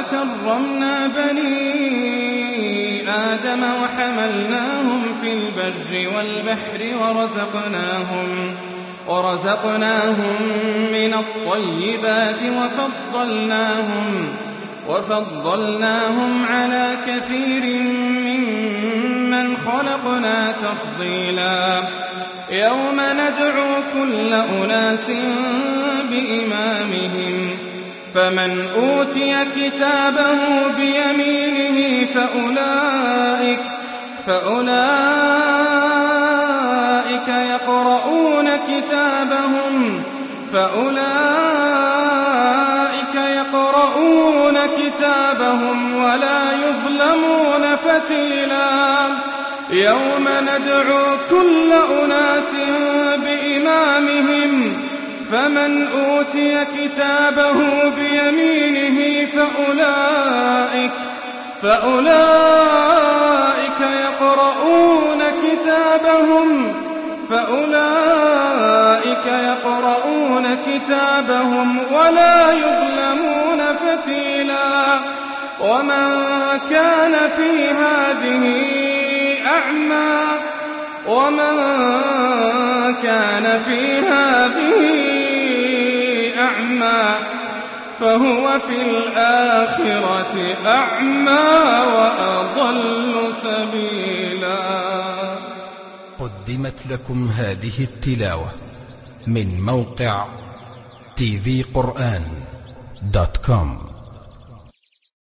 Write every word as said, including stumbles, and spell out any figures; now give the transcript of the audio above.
كرمنا بني آدم وحملناهم في البر والبحر ورزقناهم, ورزقناهم من الطيبات وفضلناهم, وفضلناهم على كثير ممن خلقنا تفضيلا. يوم ندعو كل أناس بإمامهم فمن أوتي كتابه بيمينه فأولئك, فأولئك يقرؤون كتابهم فأولئك يقرؤون كتابهم ولا يظلمون فتيلا. يوم ندعو كل أناس بإمامهم فمن أوتي كتابه بيمينه فأولئك, فأولئك يقرؤون كتابهم فأولئك يقرؤون كتابهم ولا يظلمون فتيلا. ومن كان في هذه أعمى ومن كان في هذه أعمى فهو في الآخرة أعمى وأضل سبيلا. قدمت لكم هذه التلاوة من موقع تي في قرآن دوت كوم.